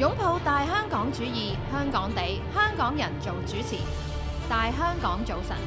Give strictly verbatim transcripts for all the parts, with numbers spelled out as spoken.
擁抱大香港主義，香港地，香港人做主持。大香港早晨，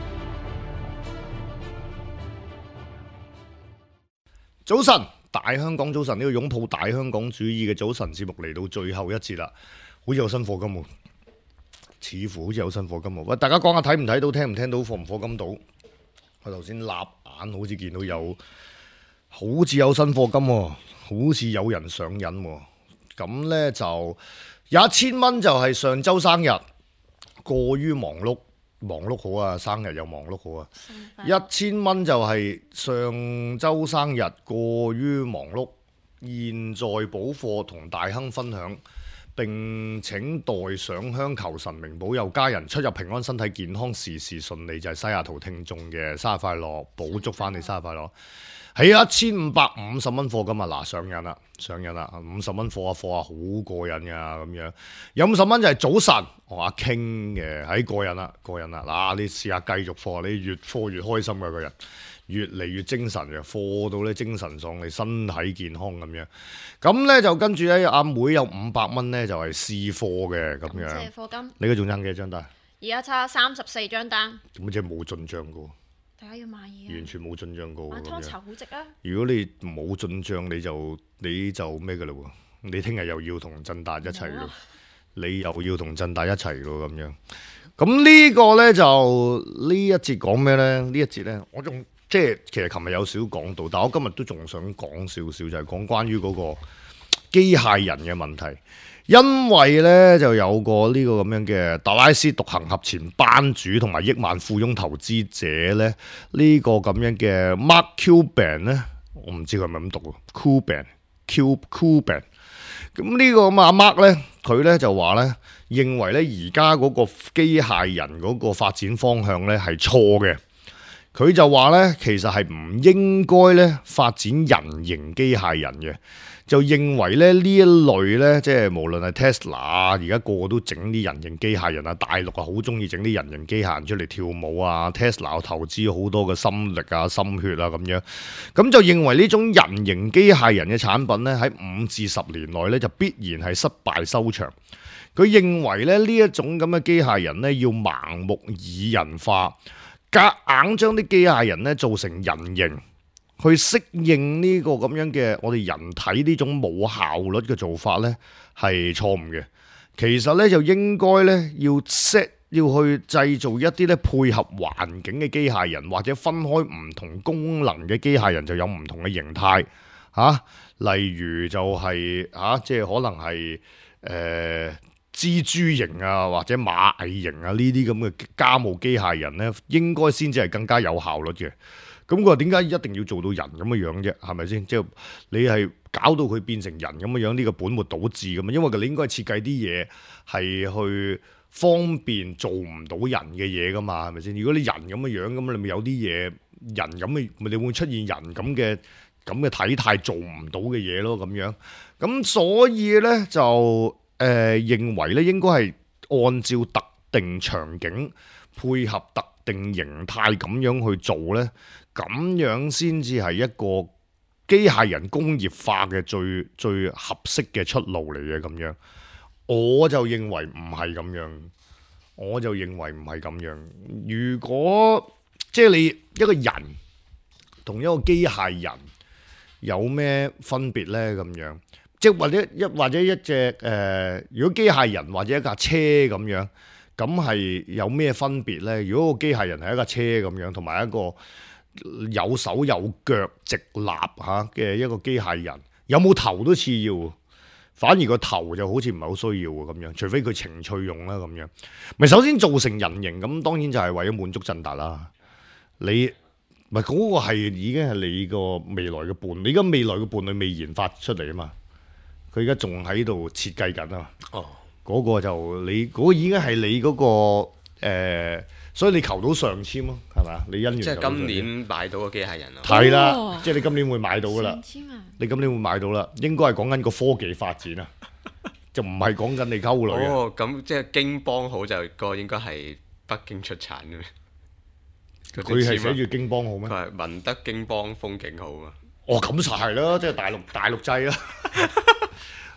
早晨，大香港早晨，呢個擁抱大香港主義嘅早晨節目嚟到最後一節啦，好似有新課金喎，似乎好似有新課金喎。喂，大家講下睇唔睇到，聽唔聽到，課唔課金到？我頭先立眼好似見到有，好似有新課金喎，好似有人上癮喎。咁呢就有一千蚊就係上週生日，過於忙碌，忙碌好啊，生日又忙碌好啊。一千蚊就係上週生日，過於忙碌，現在補貨同大亨分享，並請代上香求神明保佑家人出入平安，身體健康，事事順利。就係、是、西雅圖聽眾嘅生日快樂，補祝翻你生日快樂。係一千五百五十蚊貨金啊！嗱，上癮啦，上癮啦，五十蚊貨啊貨啊，好過癮噶咁樣。有五十蚊就係早晨，我阿傾嘅，喺過癮啦，過癮啦。嗱，你試下繼續貨，你越貨越開心嘅個人，越嚟越精神嘅，貨到咧精神爽利，身體健康咁樣。咁咧就跟住咧，阿妹有五百蚊咧就係試貨嘅咁樣。 謝課金。 你嗰仲爭幾多張單？ 而家差三十四張單。 咁即係冇進帳噶喎。 大家要買嘢、啊， 完全冇進帳過。 買湯籌好值啊！ 如果你冇進帳，你就你就咩㗎啦喎？你聽日又要同振達一齊咯，啊、你又要同振達一齊咯咁樣。咁呢個呢，就呢一節講咩呢？呢一節呢，我仲即係其實琴日有少講到，但我今日都仲想講少少，就係、是、講關於嗰個機械人嘅問題。因為咧就有個呢個咁樣嘅達拉斯獨行俠前班主同埋億萬富翁投資者咧，呢、這個咁樣嘅 Mark Cuban 咧，我唔知佢係咪咁讀 Cuban Q Cuban。咁呢個咁阿 Mark 咧，佢咧就話咧，認為咧而家嗰個機械人嗰個發展方向咧係錯嘅。佢就話咧，其實係唔應該咧發展人形機械人嘅。就認為咧呢一類咧，即係無論係 Tesla 啊，而家個個都整啲人形機械人啊，大陸啊好中意整啲人形機械人出嚟跳舞啊 ，Tesla 投資好多嘅心力啊、心血啊咁樣，咁就認為呢種人形機械人嘅產品咧喺五至十年內咧就必然係失敗收場。佢認為咧呢一種咁嘅機械人咧要盲目擬人化，夾硬將啲機械人咧做成人形。去適應呢個咁樣嘅我哋人體呢種冇效率嘅做法呢係錯誤嘅。其實呢，就應該呢要 set 要去製造一啲呢配合環境嘅機械人，或者分開唔同功能嘅機械人就有唔同嘅形態嚇、啊。例如就係、是、嚇、啊，即係可能係誒、呃、蜘蛛型啊，或者螞蟻型啊呢啲咁嘅家務機械人呢，應該先至係更加有效率嘅。咁佢話點解一定要做到人咁嘅樣啫？係咪先？即係你係搞到佢變成人咁嘅樣，呢個本末倒置咁啊！因為你應該設計啲嘢係去方便做唔到人嘅嘢噶嘛，係咪先？如果你人咁嘅樣，咁你咪有啲嘢人咁嘅，咪你會出現人咁嘅咁嘅體態做唔到嘅嘢咯，咁樣。咁所以咧就誒、呃、認為咧應該係按照特定場景配合特定形態咁樣去做咧。咁樣先至係一個機械人工業化嘅最最合適嘅出路嚟嘅咁樣，我就認為唔係咁樣，我就認為唔係咁樣。如果即係你一個人同一個機械人有咩分別呢？咁樣，即係或者一或者一隻誒、呃，如果機械人或者一架車咁樣，咁係有咩分別呢？如果個機械人係一架車咁樣，同埋一個有手有腳直立嚇嘅一個機械人，有冇頭都次要，反而個頭就好似唔係好需要喎咁樣，除非佢情趣用啦咁樣。咪首先做成人形咁，當然就係為咗滿足振達啦。你咪嗰個係已經係你個未來嘅伴，你而家未來嘅伴侶未研發出嚟啊嘛，佢而家仲喺度設計緊啊嘛。哦，嗰個就你嗰個已經係你嗰個誒。所以你求到上籤咯，係咪？你姻緣即係今年買到個機械人咯。 係啦，哦、即係你今年會買到噶啦。 上籤啊！ 你今年會買到啦，應該係講緊個科技發展啊，就唔係講緊你溝女啊。 哦，咁即係京邦好就個應該係北京出產嘅咩？ 佢係寫住京邦好咩？ 佢係文德京邦風景好啊。 哦，咁就係啦，即係大陸大陸製啦。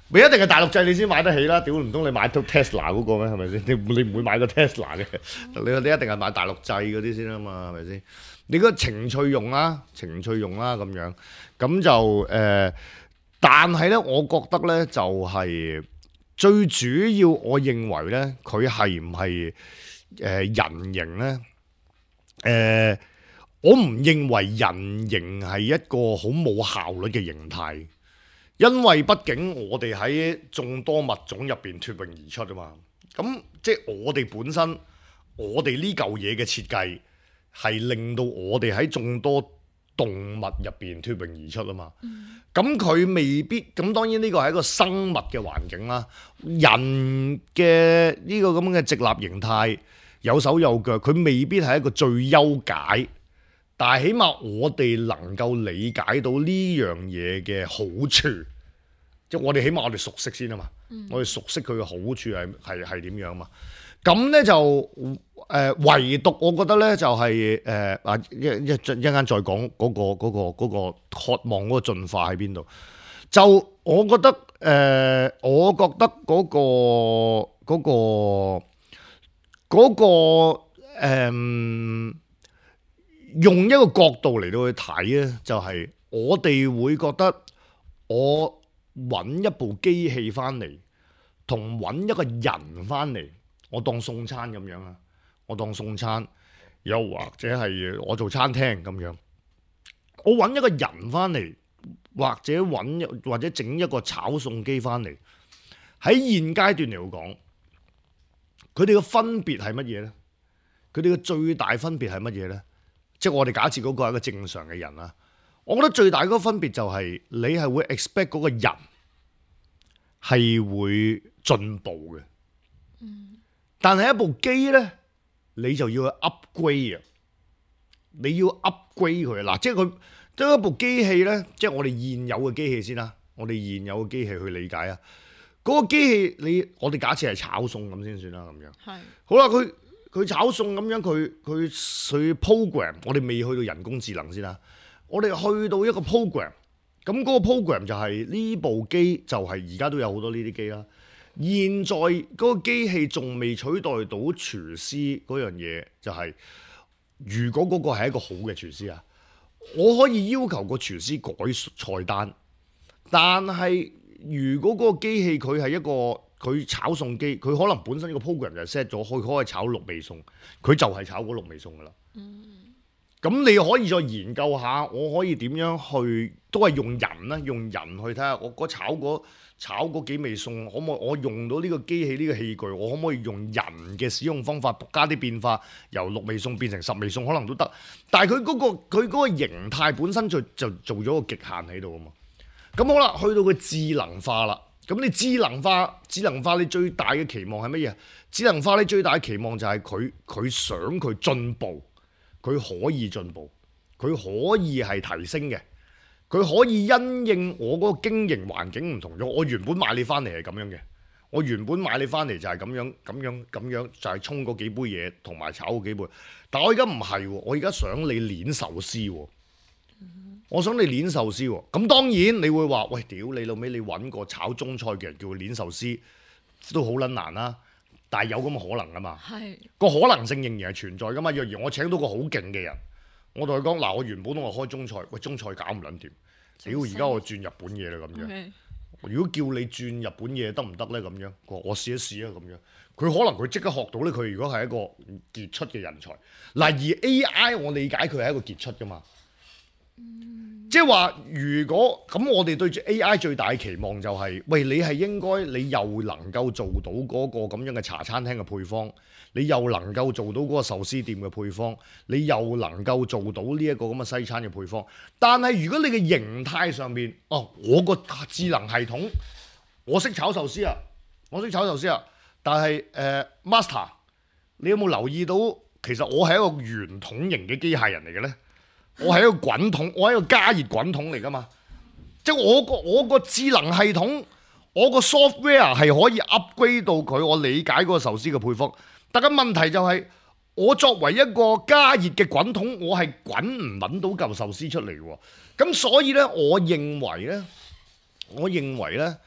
你一定係大陸製你先買得起啦，屌唔通你買到 Tesla 嗰個咩？係咪先？你你唔會買個 Tesla 嘅，你你一定係買大陸製嗰啲先啊嘛，係咪先？你個情趣用啦，情趣用啦咁樣，咁就誒、呃，但係咧，我覺得咧就係、是、最主要，我認為咧，佢係唔係誒人形咧？誒、呃，我唔認為人形係一個好冇效率嘅形態。因為畢竟我哋喺眾多物種入邊脫穎而出啊嘛，咁即係我哋本身，我哋呢嚿嘢嘅設計係令到我哋喺眾多動物入邊脫穎而出啊嘛。咁佢、嗯、未必，咁當然呢個係一個生物嘅環境啦。人嘅呢個咁嘅直立形態，有手有腳，佢未必係一個最優解。但係起碼我哋能夠理解到呢樣嘢嘅好處，即係我哋起碼我哋熟悉先啊嘛，嗯、我哋熟悉佢嘅好處係係係點樣嘛？咁咧就誒、呃、唯獨我覺得咧就係誒啊一一一陣間再講嗰、嗰個嗰、嗰個嗰個、渴望嗰個進化喺邊度？就我覺得誒、呃，我覺得嗰、嗰個嗰、嗰個嗰、嗰個、呃用一個角度嚟到去睇咧，就係、是、我哋會覺得我揾一部機器翻嚟，同揾一個人翻嚟，我當送餐咁樣啊，我當送餐，又或者係我做餐廳咁樣，我揾一個人翻嚟，或者揾或者整一個炒餸機翻嚟，喺現階段嚟講，佢哋嘅分別係乜嘢咧？佢哋嘅最大分別係乜嘢咧？即係我哋假設嗰個係一個正常嘅人啦，我覺得最大嗰個分別就係你係會 expect 嗰個人係會進步嘅，嗯、但係一部機咧，你就要去 upgrade 啊，你要 upgrade 佢嗱，即係佢即係一部機器咧，即係我哋現有嘅機器先啦，我哋現有嘅機器去理解啊，嗰、嗰個機器你我哋假設係炒餸咁先算啦，咁樣係好啦，佢。佢炒餸咁樣，佢佢佢 program，我哋未去到人工智能先啦。我哋去到一個 program，咁嗰個 program 就係、是、呢部機就係而家都有好多呢啲機啦。現在嗰個機器仲未取代到廚師嗰樣嘢，就係、是、如果嗰個係一個好嘅廚師啊，我可以要求個廚師改菜單，但係如果嗰個機器佢係一個佢炒餸機，佢可能本身個 program 就 set 咗，佢可以炒六味餸，佢就係炒嗰六味餸噶啦。咁、嗯、你可以再研究下，我可以點樣去，都係用人啦，用人去睇下，我嗰炒嗰炒嗰幾味餸，可唔可以我用到呢個機器呢個器具，我可唔可以用人嘅使用方法加啲變化，由六味餸變成十味餸，可能都得。但係佢嗰個佢嗰個形態本身就就做咗個極限喺度啊嘛。咁好啦，去到個智能化啦。咁你智能化，智能化你最大嘅期望係乜嘢？智能化你最大嘅期望就係佢佢想佢進步，佢可以進步，佢可以係提升嘅，佢可以因應我嗰個經營環境唔同咗。我原本買你翻嚟係咁樣嘅，我原本買你翻嚟就係咁樣咁樣咁樣，就係沖嗰幾杯嘢同埋炒嗰幾杯。但我而家唔係喎，我而家想你攣壽司喎。我想你攣壽司喎，咁當然你會話：喂，屌你老味，你揾個炒中菜嘅人叫佢攣壽司都好撚難啦。但係有咁嘅可能啊嘛，係個可能性仍然係存在噶嘛。若然我請到個好勁嘅人，我同佢講嗱，我原本我開中菜，喂，中菜搞唔撚掂，屌而家我轉日本嘢啦咁樣。Okay. 如果叫你轉日本嘢得唔得咧？咁樣我我試一試啊咁樣。佢可能佢即刻學到咧。佢如果係一個傑出嘅人才嗱，而 A I 我理解佢係一個傑出噶嘛。即係話，如果咁，我哋對住 A I 最大嘅期望就係、是，喂，你係應該，你又能夠做到嗰個咁樣嘅茶餐廳嘅配方，你又能夠做到嗰個壽司店嘅配方，你又能夠做到呢一個咁嘅西餐嘅配方。但係如果你嘅形態上面，哦，我個智能系統，我識炒壽司啊，我識炒壽司啊，但係誒、呃、Master，你有冇留意到，其實我係一個圓筒形嘅機械人嚟嘅咧？我係一個滾筒，我係一個加熱滾筒嚟噶嘛，即係我個我個智能系統，我個 software 係可以 upgrade 到佢，我理解嗰個壽司嘅配方。但係問題就係、是，我作為一個加熱嘅滾筒，我係滾唔揾到嚿壽司出嚟喎。咁所以咧，我認為咧，我認為咧，誒、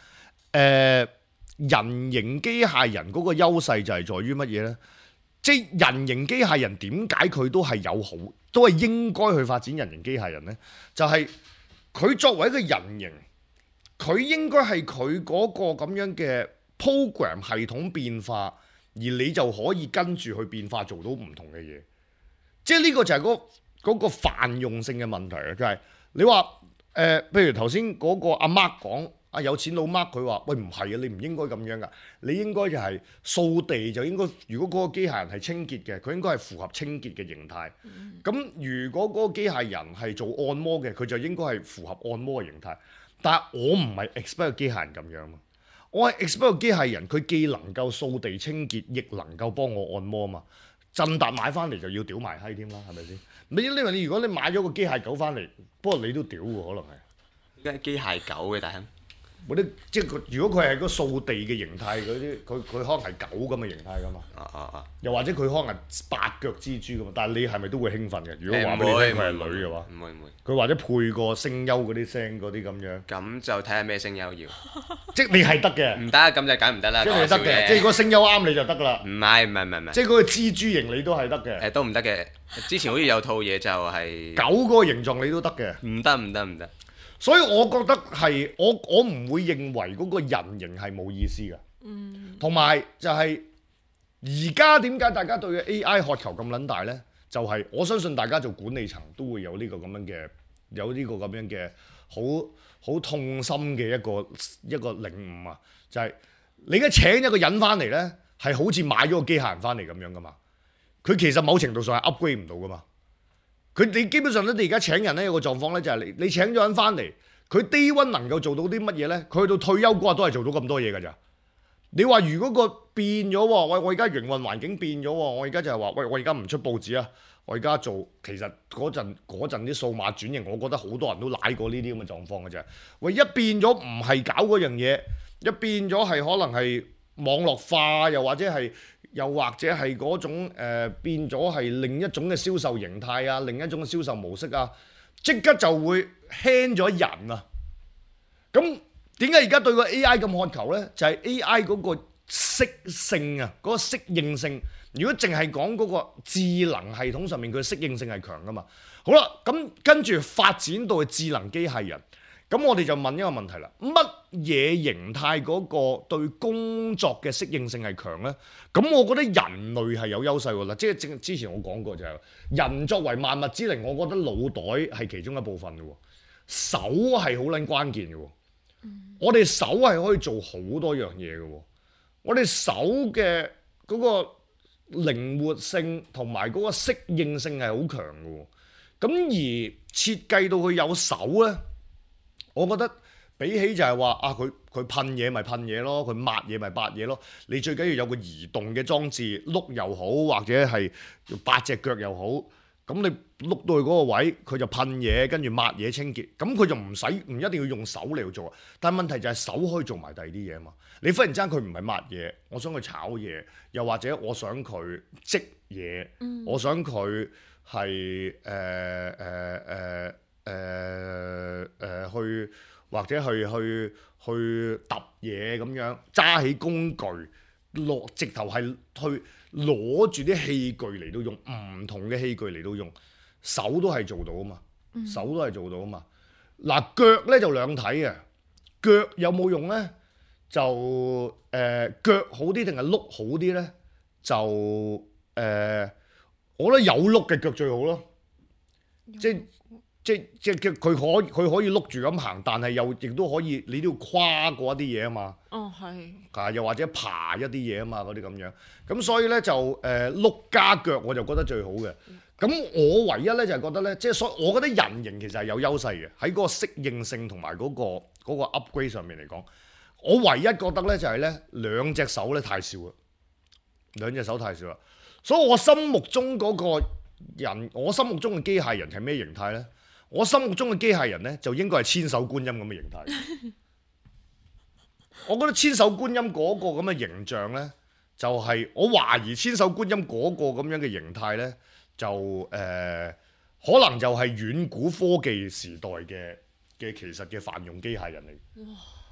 呃、人形機械人嗰個優勢就係在於乜嘢呢？即係人形機械人點解佢都係有好，都係應該去發展人形機械人呢？就係、是、佢作為一個人形，佢應該係佢嗰個咁樣嘅 program 系統變化，而你就可以跟住去變化做到唔同嘅嘢。即係呢個就係嗰嗰個泛用性嘅問題啊！就係、是、你話誒、呃，譬如頭先嗰個阿 Mark 講。啊有錢佬 Mark 佢話：喂唔係啊，你唔應該咁樣噶，你應該就係掃地就應該。如果嗰個機械人係清潔嘅，佢應該係符合清潔嘅形態。咁、嗯、如果嗰個機械人係做按摩嘅，佢就應該係符合按摩嘅形態。但係我唔係 expect 個機械人咁樣啊，我係 expect 個機械人佢既能夠掃地清潔，亦能夠幫我按摩啊嘛。振達買翻嚟就要屌埋閪添啦，係咪先？你因為你如果你買咗個機械狗翻嚟，不過你都屌喎，可能係。 點解機械狗嘅大亨？ 嗰啲即係佢，如果佢係個掃地嘅形態嗰啲，佢佢可能係狗咁嘅形態噶嘛。啊啊啊！又或者佢可能係八腳蜘蛛噶嘛，但係你係咪都會興奮嘅？如果話俾你聽佢係女嘅話， 唔會唔會。 佢或者配個聲優嗰啲聲嗰啲咁樣。 咁就睇下咩聲優要。 即係你係得嘅。唔得， 咁就梗唔得啦。 即係你得嘅，即係個聲優啱你就得㗎啦。 唔係唔係唔係唔係。 即係嗰個蜘蛛型你都係得嘅。 誒都唔得嘅。之前好似有套嘢就係。 狗嗰個形狀你都得嘅。 唔得唔得唔得。 所以我覺得係我我唔會認為嗰個人形係冇意思㗎，同埋、嗯、就係而家點解大家對 A I 渴求咁撚大呢？就係、是、我相信大家做管理層都會有呢個咁樣嘅有呢個咁樣嘅好好痛心嘅一個一個領悟啊！就係、是、你而家請一個人翻嚟呢，係好似買咗個機械人翻嚟咁樣噶嘛，佢其實某程度上係 upgrade 唔到噶嘛。佢你基本上咧，你而家請人咧有個狀況咧，就係你你請咗人翻嚟，佢 day one 能夠做到啲乜嘢咧？佢去到退休嗰日都係做到咁多嘢㗎咋。你話如果個變咗喎，喂我而家營運環境變咗喎，我而家就係話，喂我而家唔出報紙啊，我而家做其實嗰陣嗰陣啲數碼轉型，我覺得好多人都舐過呢啲咁嘅狀況㗎咋。喂一變咗唔係搞嗰樣嘢，一變咗係可能係網絡化，又或者係。又或者係嗰種誒、呃、變咗係另一種嘅銷售形態啊，另一種嘅銷售模式啊，即刻就會輕咗人啊！咁點解而家對個 A I 咁渴求呢？就係、是、A I 嗰個適性啊，嗰、那個適應性。如果淨係講嗰個智能系統上面，佢嘅適應性係強噶嘛。好啦，咁跟住發展到智能機械人。咁我哋就問一個問題啦，乜嘢形態嗰個對工作嘅適應性係強呢？咁我覺得人類係有優勢㗎啦，即係正之前我講過就係、是、人作為萬物之靈，我覺得腦袋係其中一部分嘅喎，手係好撚關鍵嘅喎，嗯、我哋手係可以做好多樣嘢嘅喎，我哋手嘅嗰個靈活性同埋嗰個適應性係好強嘅喎，咁而設計到佢有手呢。我覺得比起就係話啊，佢佢噴嘢咪噴嘢咯，佢抹嘢咪抹嘢咯。你最緊要有個移動嘅裝置，碌又好，或者係八隻腳又好。咁你碌到去嗰個位，佢就噴嘢，跟住抹嘢清潔。咁佢就唔使唔一定要用手嚟做。但係問題就係手可以做埋第二啲嘢啊嘛。你忽然之間佢唔係抹嘢，我想佢炒嘢，又或者我想佢織嘢，嗯、我想佢係誒誒誒。呃呃誒誒、呃呃、去或者去去去揼嘢咁樣，揸起工具落直頭係去攞住啲器具嚟到用，唔同嘅器具嚟到用，手都係做到啊嘛，嗯、手都係做到啊嘛。嗱腳咧就兩睇嘅，腳有冇用咧？就誒、呃、腳好啲定係碌好啲咧？就誒、呃、我覺得有碌嘅腳最好咯，即係。即即佢可佢可以碌住咁行，但係又亦都可以，你都要跨過一啲嘢啊嘛。哦，係。啊，又或者爬一啲嘢啊嘛，嗰啲咁樣。咁所以咧就誒碌加腳，我就覺得最好嘅。咁、嗯、我唯一咧就係、是、覺得咧，即係所，我覺得人形其實係有優勢嘅，喺嗰個適應性同埋嗰個嗰、嗰個 upgrade 上面嚟講，我唯一覺得咧就係、是、咧兩隻手咧太少啦，兩隻手太少啦。所以我心目中嗰個人，我心目中嘅機械人係咩形態咧？我心目中嘅機械人咧，就應該係千手觀音咁嘅形態。我覺得千手觀音嗰個咁嘅形象咧，就係、是、我懷疑千手觀音嗰個咁樣嘅形態咧，就誒、呃、可能就係遠古科技時代嘅嘅其實嘅泛用機械人嚟。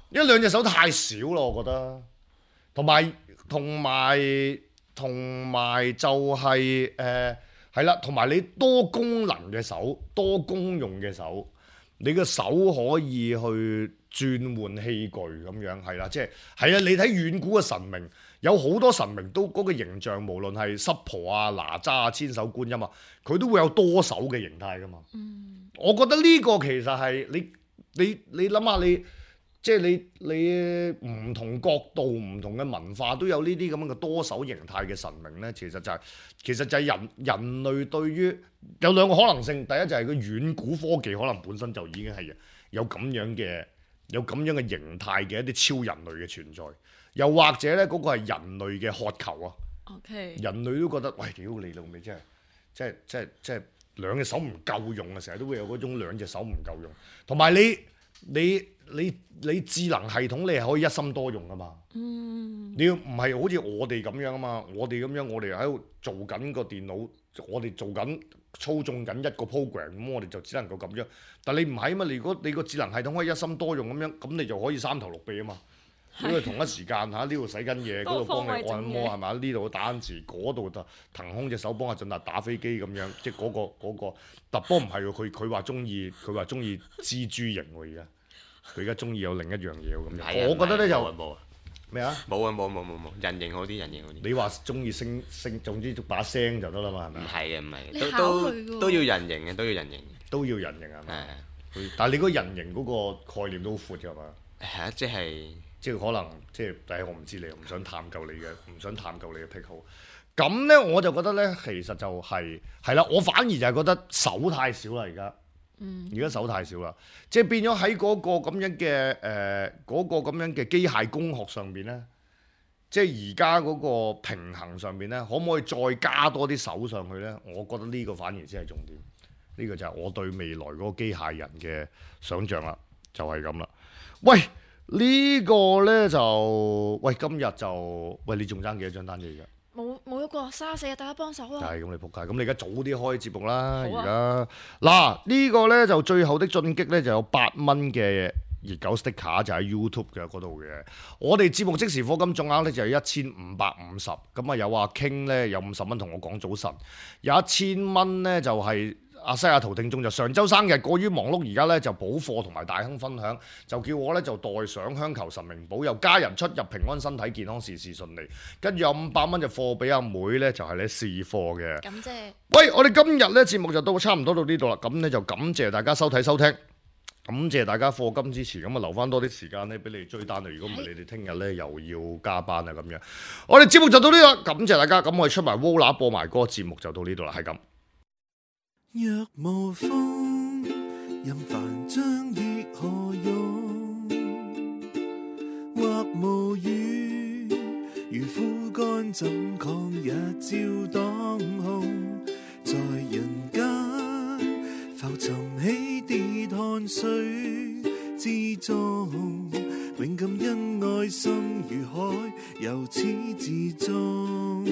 因為兩隻手太少咯，我覺得。同埋同埋同埋就係誒係啦，同埋你多功能嘅手，多功用嘅手，你個手可以去轉換器具咁樣，係啦，即係係啊！你睇遠古嘅神明，有好多神明都嗰個形象，無論係濕婆啊、哪吒啊、千手觀音啊，佢都會有多手嘅形態噶嘛。嗯，我覺得呢個其實係你你你諗下你。即係你你唔同角度、唔同嘅文化都有呢啲咁樣嘅多手形態嘅神明咧，其實就係、是、其實就係人人類對於有兩個可能性，第一就係個遠古科技可能本身就已經係有咁樣嘅有咁樣嘅形態嘅一啲超人類嘅存在，又或者咧嗰、那個係人類嘅渴求啊。 OK， 人類都覺得喂，屌你老味真係即係即係即係兩隻手唔夠用啊！成日都會有嗰種兩隻手唔夠用，同埋你你。你你智能系統你係可以一心多用噶嘛？嗯，你要唔係好似我哋咁樣啊嘛？我哋咁樣，我哋喺度做緊個電腦，我哋做緊操縱緊一個 program，咁我哋就只能夠咁樣。但你唔係啊嘛？你如果你個智能系統可以一心多用咁樣，咁你就可以三頭六臂啊嘛。因為同一時間嚇呢度洗緊嘢，嗰度幫你按摩係嘛？呢度打緊字，嗰度就騰空隻手幫阿俊達打飛機咁樣，即係嗰個嗰個。但波唔係喎，佢佢話中意佢話中意蜘蛛型喎而家。佢而家中意有另一樣嘢咁樣，我覺得咧就冇啊咩啊？ 冇啊冇冇冇冇，人形好啲，人形好啲。 你話中意聲聲，總之把聲就得啦嘛，係咪？ 唔係嘅，唔係你嘅， 考都慮喎都都要人形嘅，都要人形， 都要人形係咪？ 係啊， 但係你嗰人形嗰個概念都好闊㗎嘛？ 係啊，即係即係可能即係，但係我唔知你，唔想探究你嘅，唔想探究你嘅癖好。咁咧我就覺得咧，其實就係係啦，我反而就係覺得手太少啦而家。而家手太少啦，即係變咗喺嗰個咁樣嘅誒嗰個咁樣嘅機械工學上邊咧，即係而家嗰個平衡上邊咧，可唔可以再加多啲手上去咧？我覺得呢個反而先係重點。呢個就係我對未來嗰個機械人嘅想像啦，就係咁啦。喂，呢個咧就喂今日就喂你仲爭幾多張單嘢㗎？ 冇冇一個三十四日，大家幫手啊！ 係咁，你仆街。咁你而家早啲開節目啦。而家啊嗱呢個呢，就最後的進擊呢，就有八蚊嘅熱狗 sticker 就喺 YouTube 嘅嗰度嘅。我哋節目即時課金總額呢，就係一千五百五十。咁啊有阿 King 呢，有五十蚊同我講早晨，有一千蚊呢，就係、是。阿西亞圖聽眾就上週生日過於忙碌，而家咧就補貨同埋大亨分享，就叫我咧就代上香求神明保佑家人出入平安身體健康事事順利，跟住有五百蚊就貨俾阿妹咧就係咧試貨嘅。 感謝。 喂，我哋今日咧節目就到差唔多到呢度啦，咁咧就感謝大家收睇收聽，感謝大家課金支持，咁啊留翻多啲時間咧俾你哋追單啊！如果唔係你哋聽日咧又要加班啊咁樣。我哋節目就到呢度啦，感謝大家，咁我哋出埋 Vola 播埋歌，節目就到呢度啦，係咁。 若無風，任凡將亦何用？或無雨，如枯乾怎抗日照當空？在人間浮沉起跌汗水之中，永感恩愛心如海，由始至終。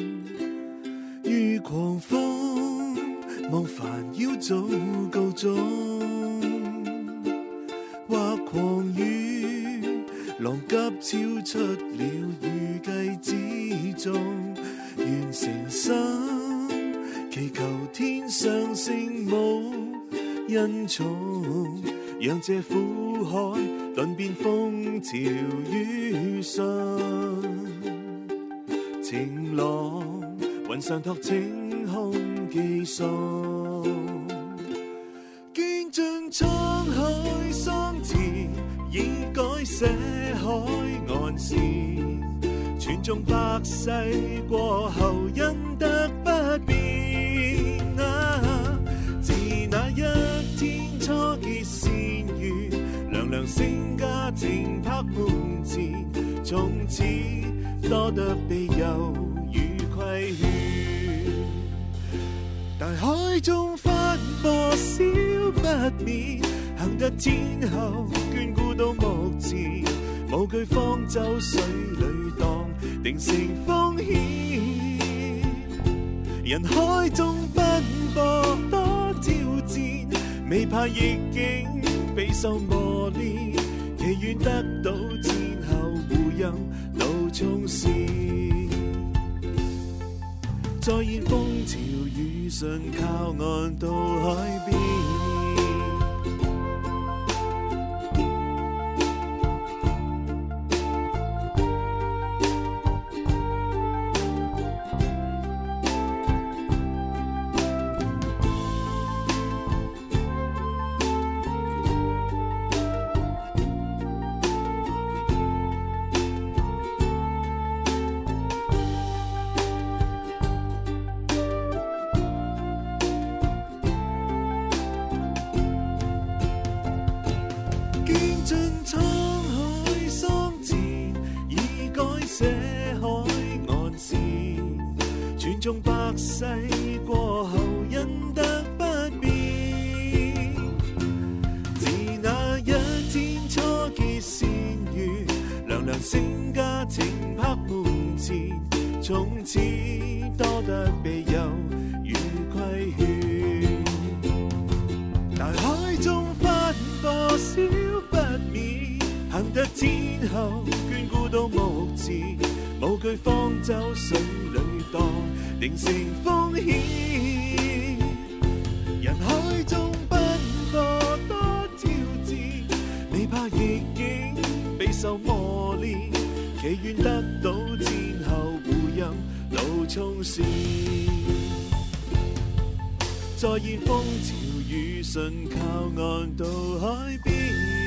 如狂風望煩擾早告終，或狂雨浪急超出了預計之中，願誠心祈求天上聖母恩寵，讓這苦海頓變風潮雨順，晴朗雲上托晴空寄送，見盡滄海桑田，已改寫海岸線，傳頌百世過後因得不變啊！自那一天初結善緣，娘娘星家庭拍門前，從此多得庇佑與規勸。大海中翻波小不滅，行得天后眷顧到目前，無懼方舟水裏蕩，定成風險。人海中奔波多挑戰，未怕逆境備受磨練，祈願得到戰後護蔭老衝線，再現風潮雨順靠岸到海邊。中百世過後因得不變，自那一天初結善緣，娘娘成家情拍門前，從此多得庇佑與規勸。大海中翻波少不免，行得天後眷顧到目前，無懼方舟水裏蕩，定成風險。人海中奔波多挑戰，未怕逆境備受磨練，祈願得到戰後護蔭老衝線，再現風潮雨順靠岸到海邊。